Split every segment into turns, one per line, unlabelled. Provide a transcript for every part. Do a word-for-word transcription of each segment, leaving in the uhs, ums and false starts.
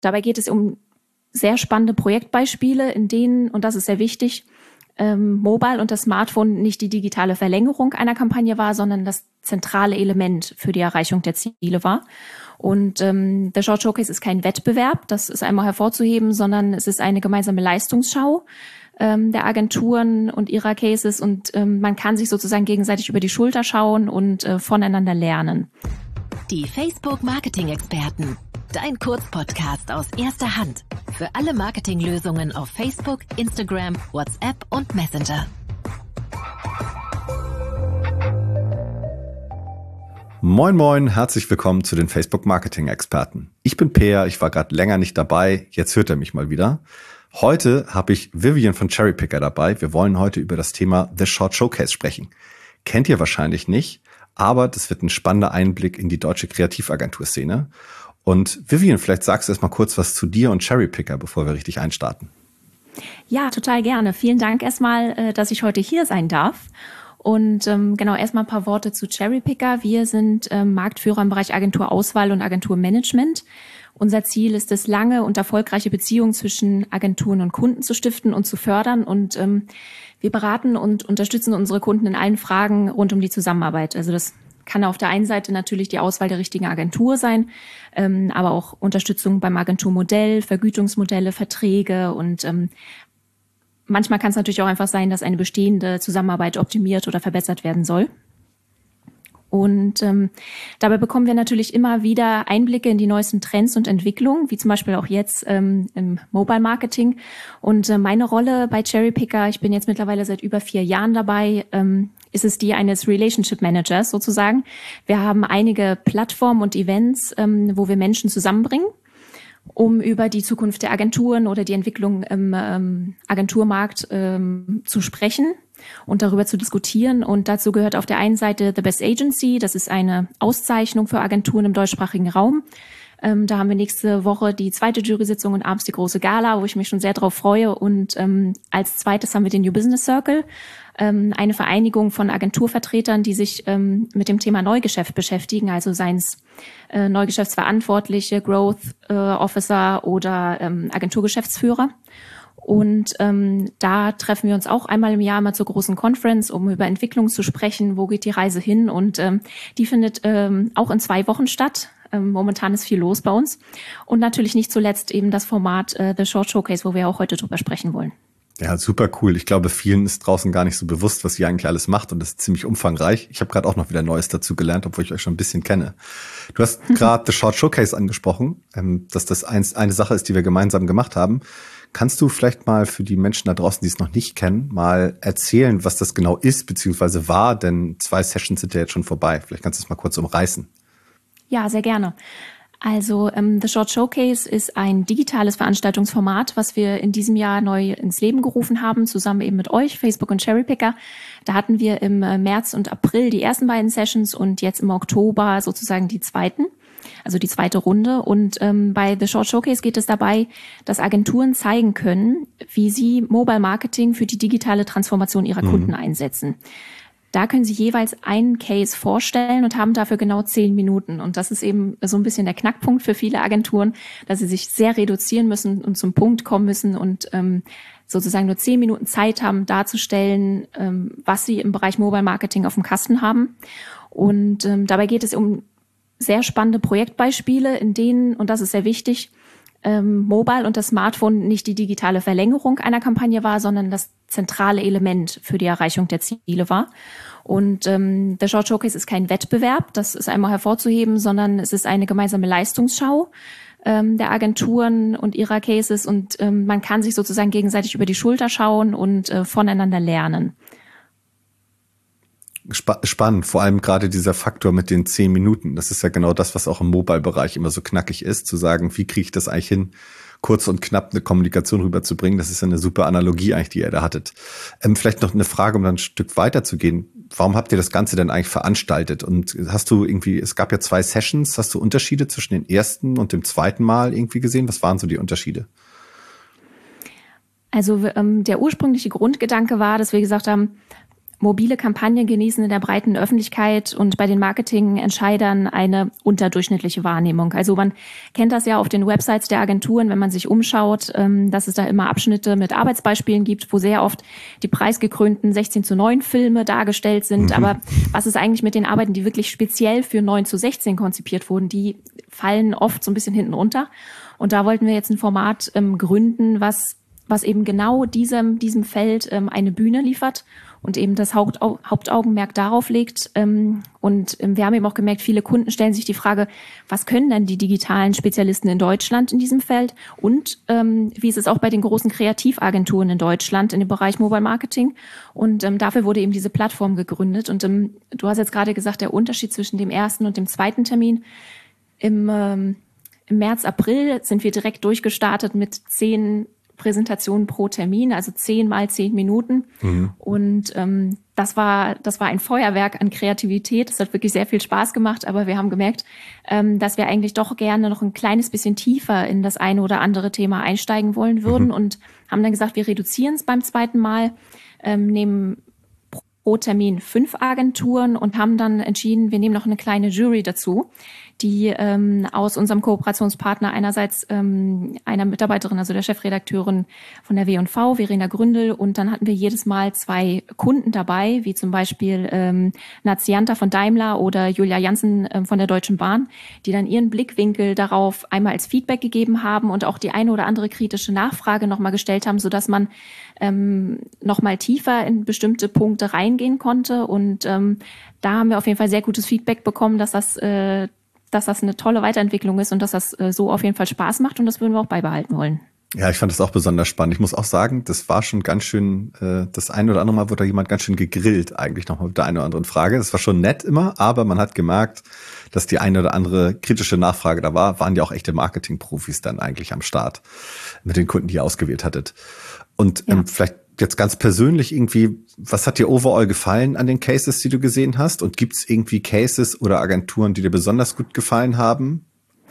Dabei geht es um sehr spannende Projektbeispiele, in denen, und das ist sehr wichtig, ähm, Mobile und das Smartphone nicht die digitale Verlängerung einer Kampagne war, sondern das zentrale Element für die Erreichung der Ziele war. Und ähm, der Short Showcase ist kein Wettbewerb, das ist einmal hervorzuheben, sondern es ist eine gemeinsame Leistungsschau ähm, der Agenturen und ihrer Cases, und ähm, man kann sich sozusagen gegenseitig über die Schulter schauen und äh, voneinander lernen.
Die Facebook-Marketing-Experten. Dein Kurzpodcast aus erster Hand. Für alle Marketinglösungen auf Facebook, Instagram, WhatsApp und Messenger.
Moin moin, herzlich willkommen zu den Facebook-Marketing-Experten. Ich bin Peer, ich war gerade länger nicht dabei, jetzt hört er mich mal wieder. Heute habe ich Vivian von Cherrypicker dabei. Wir wollen heute über das Thema The Short Showcase sprechen. Kennt ihr wahrscheinlich nicht, aber das wird ein spannender Einblick in die deutsche Kreativagenturszene. Und Vivian, vielleicht sagst du erst mal kurz was zu dir und Cherrypicker, bevor wir richtig einstarten.
Ja, total gerne. Vielen Dank erstmal, dass ich heute hier sein darf. Und ähm, genau, erstmal ein paar Worte zu Cherrypicker. Wir sind ähm, Marktführer im Bereich Agenturauswahl und Agenturmanagement. Unser Ziel ist es, lange und erfolgreiche Beziehungen zwischen Agenturen und Kunden zu stiften und zu fördern. Und ähm, wir beraten und unterstützen unsere Kunden in allen Fragen rund um die Zusammenarbeit. Also das kann auf der einen Seite natürlich die Auswahl der richtigen Agentur sein, ähm, aber auch Unterstützung beim Agenturmodell, Vergütungsmodelle, Verträge, und ähm, manchmal kann es natürlich auch einfach sein, dass eine bestehende Zusammenarbeit optimiert oder verbessert werden soll. Und ähm, dabei bekommen wir natürlich immer wieder Einblicke in die neuesten Trends und Entwicklungen, wie zum Beispiel auch jetzt ähm, im Mobile Marketing. Und äh, meine Rolle bei Cherrypicker, ich bin jetzt mittlerweile seit über vier Jahren dabei, ähm, ist es die eines Relationship Managers sozusagen. Wir haben einige Plattformen und Events, ähm, wo wir Menschen zusammenbringen, um über die Zukunft der Agenturen oder die Entwicklung im ähm, Agenturmarkt ähm, zu sprechen und darüber zu diskutieren. Und dazu gehört auf der einen Seite The Best Agency, das ist eine Auszeichnung für Agenturen im deutschsprachigen Raum. Ähm, da haben wir nächste Woche die zweite Jury-Sitzung und abends die große Gala, wo ich mich schon sehr drauf freue. Und ähm, als zweites haben wir den New Business Circle, ähm, eine Vereinigung von Agenturvertretern, die sich ähm, mit dem Thema Neugeschäft beschäftigen, also seien es äh, Neugeschäftsverantwortliche, Growth äh, Officer oder ähm, Agenturgeschäftsführer. Und ähm, da treffen wir uns auch einmal im Jahr mal zur großen Conference, um über Entwicklung zu sprechen. Wo geht die Reise hin? Und ähm, die findet ähm, auch in zwei Wochen statt. Ähm, momentan ist viel los bei uns. Und natürlich nicht zuletzt eben das Format äh, The Short Showcase, wo wir auch heute drüber sprechen wollen.
Ja, super cool. Ich glaube, vielen ist draußen gar nicht so bewusst, was ihr eigentlich alles macht, und das ist ziemlich umfangreich. Ich habe gerade auch noch wieder Neues dazu gelernt, obwohl ich euch schon ein bisschen kenne. Du hast gerade The Short Showcase angesprochen, ähm, dass das eins, eine Sache ist, die wir gemeinsam gemacht haben. Kannst du vielleicht mal für die Menschen da draußen, die es noch nicht kennen, mal erzählen, was das genau ist bzw. war? Denn zwei Sessions sind ja jetzt schon vorbei. Vielleicht kannst du es mal kurz umreißen.
Ja, sehr gerne. Also ähm, The Short Showcase ist ein digitales Veranstaltungsformat, was wir in diesem Jahr neu ins Leben gerufen haben, zusammen eben mit euch, Facebook und Cherrypicker. Da hatten wir im äh, März und April die ersten beiden Sessions und jetzt im Oktober sozusagen die zweiten. Also die zweite Runde. Und ähm, bei The Short Showcase geht es dabei, dass Agenturen zeigen können, wie sie Mobile Marketing für die digitale Transformation ihrer mhm. Kunden einsetzen. Da können sie jeweils einen Case vorstellen und haben dafür genau zehn Minuten. Und das ist eben so ein bisschen der Knackpunkt für viele Agenturen, dass sie sich sehr reduzieren müssen und zum Punkt kommen müssen und ähm, sozusagen nur zehn Minuten Zeit haben, darzustellen, ähm, was sie im Bereich Mobile Marketing auf dem Kasten haben. Und ähm, dabei geht es um sehr spannende Projektbeispiele, in denen, und das ist sehr wichtig, ähm, Mobile und das Smartphone nicht die digitale Verlängerung einer Kampagne war, sondern das zentrale Element für die Erreichung der Ziele war. Und ähm, der Short Showcase ist kein Wettbewerb, das ist einmal hervorzuheben, sondern es ist eine gemeinsame Leistungsschau ähm, der Agenturen und ihrer Cases, und ähm, man kann sich sozusagen gegenseitig über die Schulter schauen und äh, voneinander lernen.
Spannend, vor allem gerade dieser Faktor mit den zehn Minuten. Das ist ja genau das, was auch im Mobile-Bereich immer so knackig ist, zu sagen, wie kriege ich das eigentlich hin, kurz und knapp eine Kommunikation rüberzubringen. Das ist ja eine super Analogie eigentlich, die ihr da hattet. Ähm, vielleicht noch eine Frage, um dann ein Stück weiter zu gehen. Warum habt ihr das Ganze denn eigentlich veranstaltet? Und hast du irgendwie, es gab ja zwei Sessions, hast du Unterschiede zwischen den ersten und dem zweiten Mal irgendwie gesehen? Was waren so die Unterschiede?
Also ähm, der ursprüngliche Grundgedanke war, dass wir gesagt haben, mobile Kampagnen genießen in der breiten Öffentlichkeit und bei den Marketingentscheidern eine unterdurchschnittliche Wahrnehmung. Also man kennt das ja auf den Websites der Agenturen, wenn man sich umschaut, dass es da immer Abschnitte mit Arbeitsbeispielen gibt, wo sehr oft die preisgekrönten sechzehn zu neun Filme dargestellt sind. Mhm. Aber was ist eigentlich mit den Arbeiten, die wirklich speziell für neun zu sechzehn konzipiert wurden? Die fallen oft so ein bisschen hinten runter. Und da wollten wir jetzt ein Format ähm, gründen, was was eben genau diesem diesem Feld ähm, eine Bühne liefert und eben das Hauptau- Hauptaugenmerk darauf legt. Ähm, und ähm, wir haben eben auch gemerkt, viele Kunden stellen sich die Frage, was können denn die digitalen Spezialisten in Deutschland in diesem Feld? Und ähm, wie ist es auch bei den großen Kreativagenturen in Deutschland in dem Bereich Mobile Marketing? Und ähm, dafür wurde eben diese Plattform gegründet. Und ähm, du hast jetzt gerade gesagt, der Unterschied zwischen dem ersten und dem zweiten Termin. Im, ähm, im März, April sind wir direkt durchgestartet mit zehn Präsentationen pro Termin, also zehn mal zehn Minuten. Mhm. Und ähm, das war das war ein Feuerwerk an Kreativität. Es hat wirklich sehr viel Spaß gemacht, aber wir haben gemerkt, ähm, dass wir eigentlich doch gerne noch ein kleines bisschen tiefer in das eine oder andere Thema einsteigen wollen würden mhm. und haben dann gesagt, wir reduzieren es beim zweiten Mal, ähm, nehmen pro Termin fünf Agenturen und haben dann entschieden, wir nehmen noch eine kleine Jury dazu, die ähm, aus unserem Kooperationspartner einerseits ähm, einer Mitarbeiterin, also der Chefredakteurin von der W und V, Verena Gründel, und dann hatten wir jedes Mal zwei Kunden dabei, wie zum Beispiel ähm, Nazianta von Daimler oder Julia Janssen ähm, von der Deutschen Bahn, die dann ihren Blickwinkel darauf einmal als Feedback gegeben haben und auch die eine oder andere kritische Nachfrage nochmal gestellt haben, sodass man ähm, nochmal tiefer in bestimmte Punkte reingehen konnte. Und ähm, da haben wir auf jeden Fall sehr gutes Feedback bekommen, dass das äh, dass das eine tolle Weiterentwicklung ist und dass das äh, so auf jeden Fall Spaß macht, und das würden wir auch beibehalten wollen.
Ja, ich fand das auch besonders spannend. Ich muss auch sagen, das war schon ganz schön, äh, das eine oder andere Mal wurde da jemand ganz schön gegrillt, eigentlich nochmal mit der einen oder anderen Frage. Das war schon nett immer, aber man hat gemerkt, dass die eine oder andere kritische Nachfrage da war, waren ja auch echte Marketing-Profis dann eigentlich am Start mit den Kunden, die ihr ausgewählt hattet. Und ähm, ja. vielleicht jetzt ganz persönlich irgendwie, was hat dir overall gefallen an den Cases, die du gesehen hast? Und gibt es irgendwie Cases oder Agenturen, die dir besonders gut gefallen haben?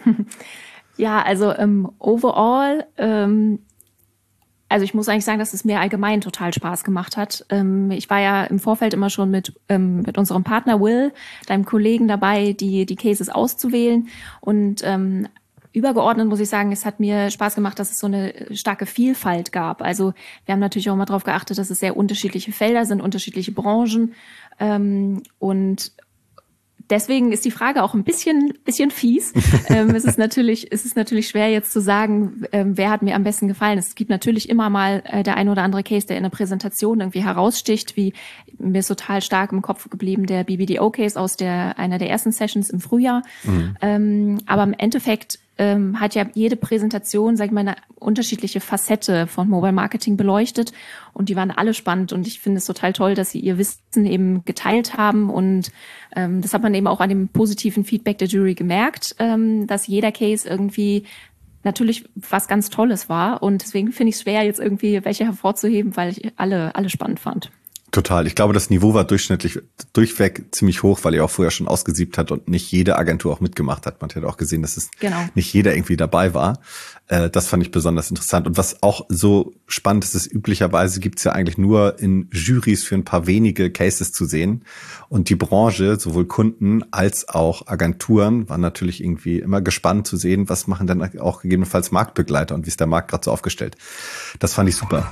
Ja, also ähm, overall, ähm, also ich muss eigentlich sagen, dass es mir allgemein total Spaß gemacht hat. Ähm, ich war ja im Vorfeld immer schon mit ähm, mit unserem Partner Will, deinem Kollegen, dabei, die die Cases auszuwählen. Und ähm, übergeordnet muss ich sagen, es hat mir Spaß gemacht, dass es so eine starke Vielfalt gab. Also wir haben natürlich auch mal darauf geachtet, dass es sehr unterschiedliche Felder sind, unterschiedliche Branchen. Ähm, und deswegen ist die Frage auch ein bisschen bisschen fies. ähm, es ist natürlich es ist natürlich schwer jetzt zu sagen, ähm, wer hat mir am besten gefallen. Es gibt natürlich immer mal äh, der ein oder andere Case, der in der Präsentation irgendwie heraussticht. Wie mir ist total stark im Kopf geblieben der B B D O-Case aus der einer der ersten Sessions im Frühjahr. Mhm. Ähm, aber im Endeffekt ähm, hat ja jede Präsentation, sag ich mal, eine unterschiedliche Facette von Mobile Marketing beleuchtet, und die waren alle spannend, und ich finde es total toll, dass sie ihr Wissen eben geteilt haben, und ähm, das hat man eben auch an dem positiven Feedback der Jury gemerkt, ähm, dass jeder Case irgendwie natürlich was ganz Tolles war, und deswegen finde ich es schwer, jetzt irgendwie welche hervorzuheben, weil ich alle alle spannend fand.
Total. Ich glaube, das Niveau war durchschnittlich durchweg ziemlich hoch, weil ihr auch vorher schon ausgesiebt hat und nicht jede Agentur auch mitgemacht hat. Man hat auch gesehen, dass es genau. nicht jeder irgendwie dabei war. Äh, das fand ich besonders interessant. Und was auch so spannend ist, ist, üblicherweise gibt's ja eigentlich nur in Jurys für ein paar wenige Cases zu sehen. Und die Branche, sowohl Kunden als auch Agenturen, waren natürlich irgendwie immer gespannt zu sehen, was machen dann auch gegebenenfalls Marktbegleiter und wie ist der Markt gerade so aufgestellt. Das fand ich super.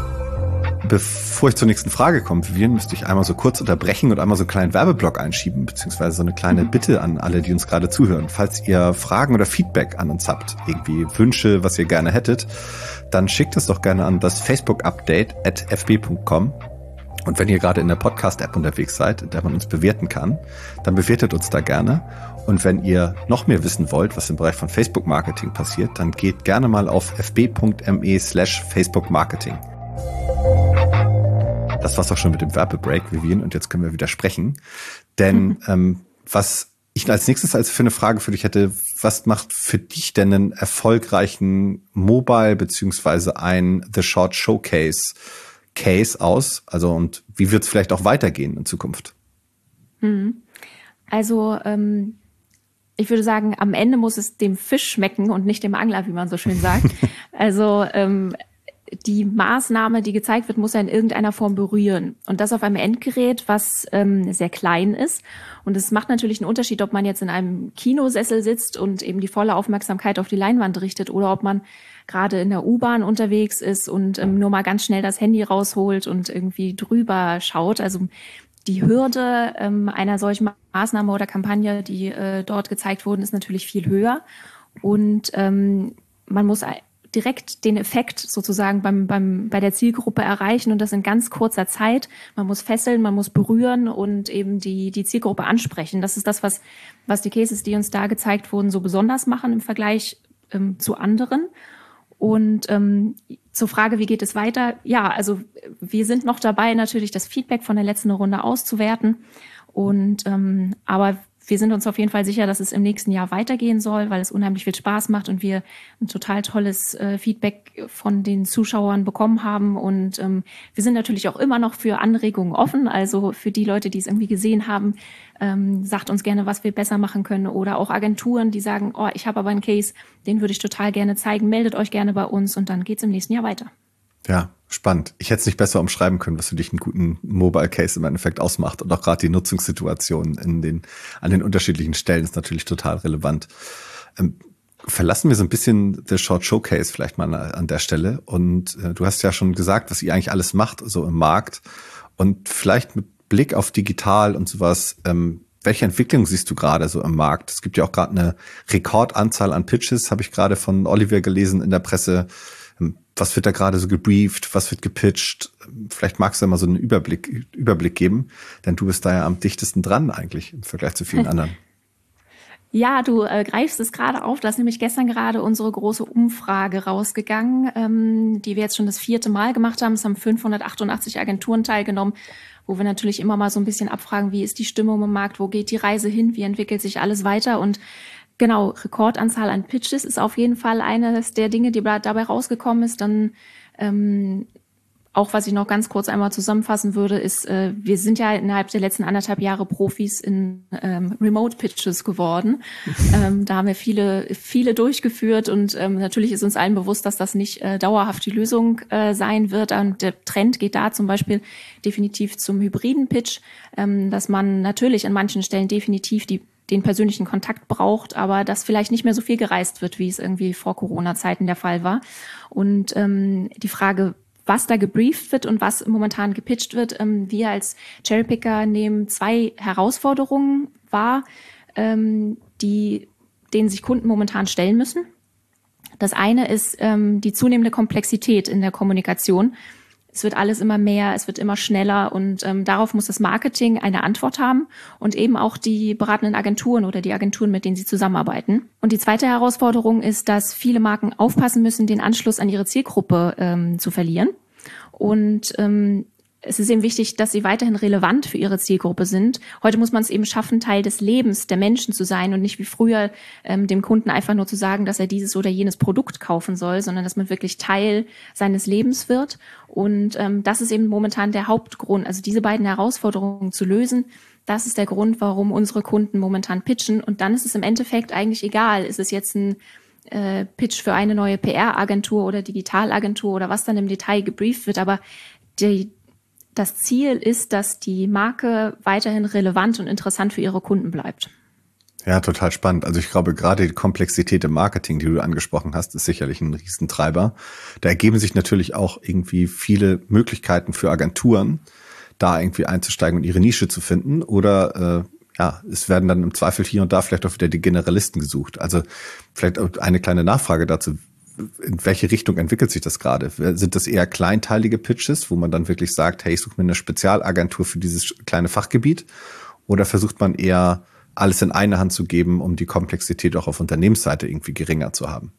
Bevor ich zur nächsten Frage komme, Vivian, müsste ich einmal so kurz unterbrechen und einmal so einen kleinen Werbeblock einschieben, beziehungsweise so eine kleine Bitte an alle, die uns gerade zuhören. Falls ihr Fragen oder Feedback an uns habt, irgendwie Wünsche, was ihr gerne hättet, dann schickt es doch gerne an das Facebook-Update at f b punkt com. Und wenn ihr gerade in der Podcast-App unterwegs seid, in der man uns bewerten kann, dann bewertet uns da gerne. Und wenn ihr noch mehr wissen wollt, was im Bereich von Facebook-Marketing passiert, dann geht gerne mal auf f b punkt m e slash Facebook Marketing. Das war's auch schon mit dem Werbebreak, Vivian, und jetzt können wir wieder sprechen. Denn mhm. ähm, was ich als nächstes als für eine Frage für dich hätte, was macht für dich denn einen erfolgreichen Mobile beziehungsweise ein The Short Showcase Case aus? Also, und wie wird es vielleicht auch weitergehen in Zukunft?
Mhm. Also ähm, ich würde sagen, am Ende muss es dem Fisch schmecken und nicht dem Angler, wie man so schön sagt. Also ähm, die Maßnahme, die gezeigt wird, muss ja in irgendeiner Form berühren. Und das auf einem Endgerät, was ähm, sehr klein ist. Und es macht natürlich einen Unterschied, ob man jetzt in einem Kinosessel sitzt und eben die volle Aufmerksamkeit auf die Leinwand richtet oder ob man gerade in der U-Bahn unterwegs ist und ähm, nur mal ganz schnell das Handy rausholt und irgendwie drüber schaut. Also die Hürde ähm, einer solchen Maßnahme oder Kampagne, die äh, dort gezeigt wurden, ist natürlich viel höher. Und ähm, man muss direkt den Effekt sozusagen beim, beim, bei der Zielgruppe erreichen und das in ganz kurzer Zeit. Man muss fesseln, man muss berühren und eben die, die Zielgruppe ansprechen. Das ist das, was, was die Cases, die uns da gezeigt wurden, so besonders machen im Vergleich ähm, zu anderen. Und ähm, zur Frage, wie geht es weiter? Ja, also wir sind noch dabei, natürlich das Feedback von der letzten Runde auszuwerten. Und ähm, aber wir sind uns auf jeden Fall sicher, dass es im nächsten Jahr weitergehen soll, weil es unheimlich viel Spaß macht und wir ein total tolles äh, Feedback von den Zuschauern bekommen haben. Und ähm, wir sind natürlich auch immer noch für Anregungen offen. Also für die Leute, die es irgendwie gesehen haben, ähm, sagt uns gerne, was wir besser machen können. Oder auch Agenturen, die sagen, oh, ich habe aber einen Case, den würde ich total gerne zeigen. Meldet euch gerne bei uns und dann geht's im nächsten Jahr weiter.
Ja, spannend. Ich hätte es nicht besser umschreiben können, was für dich einen guten Mobile Case im Endeffekt ausmacht. Und auch gerade die Nutzungssituation in den, an den unterschiedlichen Stellen ist natürlich total relevant. Ähm, verlassen wir so ein bisschen The Short Showcase vielleicht mal an der Stelle. Und äh, du hast ja schon gesagt, was ihr eigentlich alles macht, so im Markt. Und vielleicht mit Blick auf digital und sowas, ähm, welche Entwicklung siehst du gerade so im Markt? Es gibt ja auch gerade eine Rekordanzahl an Pitches, habe ich gerade von Oliver gelesen in der Presse. Was wird da gerade so gebrieft? Was wird gepitcht? Vielleicht magst du ja mal so einen Überblick, Überblick geben, denn du bist da ja am dichtesten dran eigentlich im Vergleich zu vielen anderen.
Ja, du äh, greifst es gerade auf. Da ist nämlich gestern gerade unsere große Umfrage rausgegangen, ähm, die wir jetzt schon das vierte Mal gemacht haben. Es haben fünfhundertachtundachtzig Agenturen teilgenommen, wo wir natürlich immer mal so ein bisschen abfragen, wie ist die Stimmung im Markt, wo geht die Reise hin, wie entwickelt sich alles weiter. Und genau, Rekordanzahl an Pitches ist auf jeden Fall eines der Dinge, die dabei rausgekommen ist. Dann ähm, auch, was ich noch ganz kurz einmal zusammenfassen würde, ist, äh, wir sind ja innerhalb der letzten anderthalb Jahre Profis in ähm, Remote-Pitches geworden. ähm, da haben wir viele, viele durchgeführt und ähm, natürlich ist uns allen bewusst, dass das nicht äh, dauerhaft die Lösung äh, sein wird. Und der Trend geht da zum Beispiel definitiv zum hybriden Pitch, ähm, dass man natürlich an manchen Stellen definitiv die den persönlichen Kontakt braucht, aber dass vielleicht nicht mehr so viel gereist wird, wie es irgendwie vor Corona-Zeiten der Fall war. Und ähm, die Frage, was da gebrieft wird und was momentan gepitcht wird, ähm, wir als Cherrypicker nehmen zwei Herausforderungen wahr, ähm, die, denen sich Kunden momentan stellen müssen. Das eine ist ähm, die zunehmende Komplexität in der Kommunikation. Es wird alles immer mehr, es wird immer schneller und ähm, darauf muss das Marketing eine Antwort haben und eben auch die beratenden Agenturen oder die Agenturen, mit denen sie zusammenarbeiten. Und die zweite Herausforderung ist, dass viele Marken aufpassen müssen, den Anschluss an ihre Zielgruppe ähm, zu verlieren. Und ähm, es ist eben wichtig, dass sie weiterhin relevant für ihre Zielgruppe sind. Heute muss man es eben schaffen, Teil des Lebens der Menschen zu sein und nicht wie früher ähm, dem Kunden einfach nur zu sagen, dass er dieses oder jenes Produkt kaufen soll, sondern dass man wirklich Teil seines Lebens wird. Und ähm, das ist eben momentan der Hauptgrund, also diese beiden Herausforderungen zu lösen. Das ist der Grund, warum unsere Kunden momentan pitchen. Und dann ist es im Endeffekt eigentlich egal, ist es jetzt ein äh, Pitch für eine neue P R-Agentur oder Digitalagentur oder was dann im Detail gebrieft wird. Aber die Das Ziel ist, dass die Marke weiterhin relevant und interessant für ihre Kunden bleibt.
Ja, total spannend. Also ich glaube, gerade die Komplexität im Marketing, die du angesprochen hast, ist sicherlich ein Riesentreiber. Da ergeben sich natürlich auch irgendwie viele Möglichkeiten für Agenturen, da irgendwie einzusteigen und ihre Nische zu finden. Oder äh, ja, es werden dann im Zweifel hier und da vielleicht auch wieder die Generalisten gesucht. Also vielleicht eine kleine Nachfrage dazu. In welche Richtung entwickelt sich das gerade? Sind das eher kleinteilige Pitches, wo man dann wirklich sagt, hey, ich suche mir eine Spezialagentur für dieses kleine Fachgebiet? Oder versucht man eher, alles in eine Hand zu geben, um die Komplexität auch auf Unternehmensseite irgendwie geringer zu haben?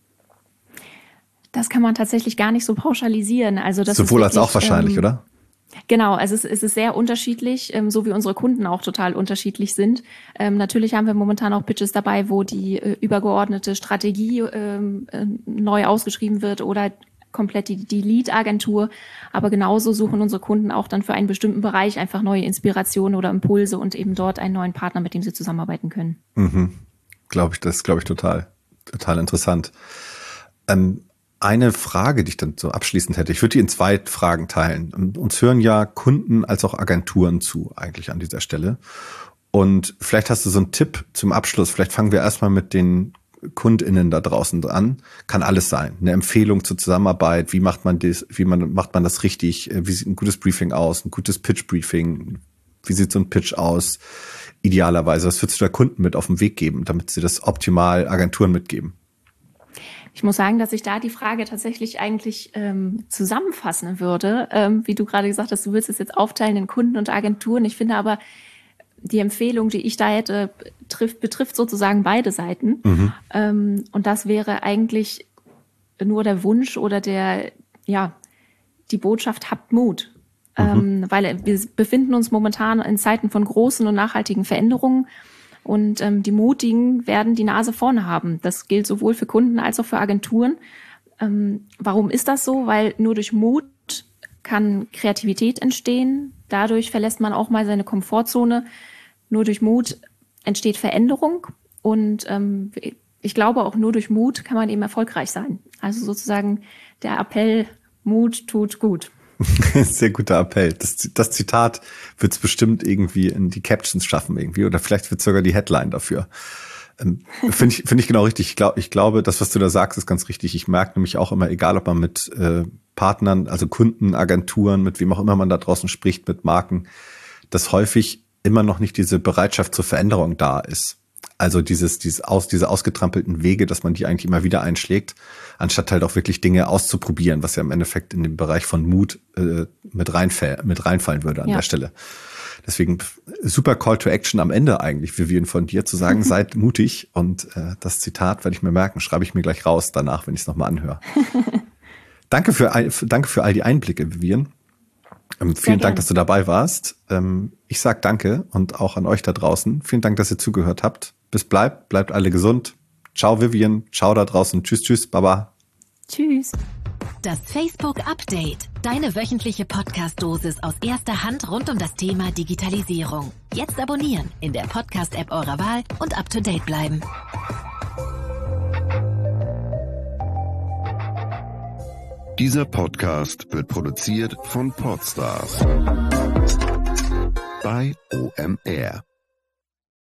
Das kann man tatsächlich gar nicht so pauschalisieren. Also das
Sowohl
ist
als auch wahrscheinlich, ähm, oder?
Genau, also es, es ist sehr unterschiedlich, ähm, so wie unsere Kunden auch total unterschiedlich sind. Ähm, natürlich haben wir momentan auch Pitches dabei, wo die äh, übergeordnete Strategie ähm, äh, neu ausgeschrieben wird oder komplett die, die Lead-Agentur. Aber genauso suchen unsere Kunden auch dann für einen bestimmten Bereich einfach neue Inspirationen oder Impulse und eben dort einen neuen Partner, mit dem sie zusammenarbeiten können.
Mhm. Glaube ich, das glaube ich total, total interessant. Ähm, eine Frage, die ich dann so abschließend hätte. Ich würde die in zwei Fragen teilen. Uns hören ja Kunden als auch Agenturen zu, eigentlich an dieser Stelle. Und vielleicht hast du so einen Tipp zum Abschluss. Vielleicht fangen wir erstmal mit den KundInnen da draußen an. Kann alles sein. Eine Empfehlung zur Zusammenarbeit. Wie macht man das, wie man, macht man das richtig? Wie sieht ein gutes Briefing aus? Ein gutes Pitch-Briefing? Wie sieht so ein Pitch aus? Idealerweise. Was würdest du da Kunden mit auf den Weg geben, damit sie das optimal Agenturen mitgeben?
Ich muss sagen, dass ich da die Frage tatsächlich eigentlich ähm, zusammenfassen würde. Ähm, wie du gerade gesagt hast, du willst es jetzt aufteilen in Kunden und Agenturen. Ich finde aber, die Empfehlung, die ich da hätte, betrifft, betrifft sozusagen beide Seiten. Mhm. Ähm, und das wäre eigentlich nur der Wunsch oder der, ja, die Botschaft, habt Mut. Mhm. Ähm, weil wir befinden uns momentan in Zeiten von großen und nachhaltigen Veränderungen. Und ähm, die Mutigen werden die Nase vorne haben. Das gilt sowohl für Kunden als auch für Agenturen. Ähm, warum ist das so? Weil nur durch Mut kann Kreativität entstehen. Dadurch verlässt man auch mal seine Komfortzone. Nur durch Mut entsteht Veränderung. Und ähm, ich glaube, auch nur durch Mut kann man eben erfolgreich sein. Also sozusagen der Appell, Mut tut gut.
Sehr guter Appell. Das, das Zitat wird es bestimmt irgendwie in die Captions schaffen irgendwie oder vielleicht wird sogar die Headline dafür. Ähm, Finde ich, finde ich genau richtig. Ich, glaub, ich glaube, das, was du da sagst, ist ganz richtig. Ich merke nämlich auch immer, egal ob man mit äh, Partnern, also Kunden, Agenturen, mit wem auch immer man da draußen spricht, mit Marken, dass häufig immer noch nicht diese Bereitschaft zur Veränderung da ist. Also dieses, dieses aus, diese ausgetrampelten Wege, dass man die eigentlich immer wieder einschlägt, anstatt halt auch wirklich Dinge auszuprobieren, was ja im Endeffekt in den Bereich von Mut äh, mit, reinfall, mit reinfallen würde an ja. der Stelle. Deswegen super Call to Action am Ende eigentlich, Vivian, von dir zu sagen, seid mutig. Und äh, das Zitat werde ich mir merken, schreibe ich mir gleich raus danach, wenn ich es nochmal anhöre. Danke für, danke für all die Einblicke, Vivian. Ähm, vielen Dank, dass du dabei warst. Ähm, ich sag danke und auch an euch da draußen. Vielen Dank, dass ihr zugehört habt. Bis bleibt, bleibt alle gesund. Ciao Vivian, ciao da draußen. Tschüss, tschüss, baba.
Tschüss.
Das Facebook Update. Deine wöchentliche Podcast-Dosis aus erster Hand rund um das Thema Digitalisierung. Jetzt abonnieren in der Podcast-App eurer Wahl und up to date bleiben.
Dieser Podcast wird produziert von Podstars bei O M R.